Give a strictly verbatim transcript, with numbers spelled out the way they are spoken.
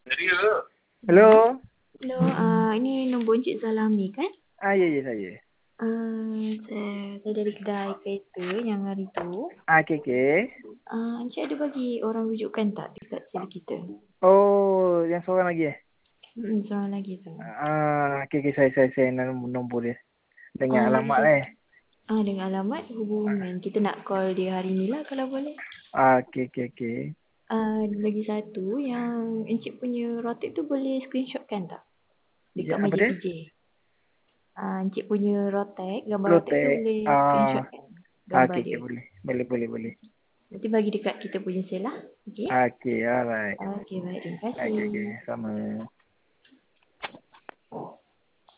Hello. Hello, uh, ini nombor Encik Zalami kan? Ah, ya, ya, saya. Uh, saya, saya dari kedai kereta yang hari tu. Ah, okey, okey. Uh, Encik ada bagi orang rujukan tak dekat sel kita? Oh, yang seorang lagi eh? Hmm, seorang lagi tu. Ah, okey, okey, saya, saya, saya nombor, nombor dia. Dengan Uh, lagi alamat satu. eh. Ah, dengan alamat hubungan. Kita nak call dia hari ni lah kalau boleh. Ah, okey, okey, okey. Uh, lagi satu yang Encik punya rotek tu boleh screenshotkan tak? Ya, Dekat apa meja dia? P J. Uh, Encik punya rotek, gambar rotek tu Protek. boleh Ah, screenshotkan okey, gambar okey, dia. boleh. Boleh, boleh, boleh. Nanti bagi dekat kita punya sel lah. Okay. Okey, alright. Okey, baik. Terima kasih. Okey, okey, sama.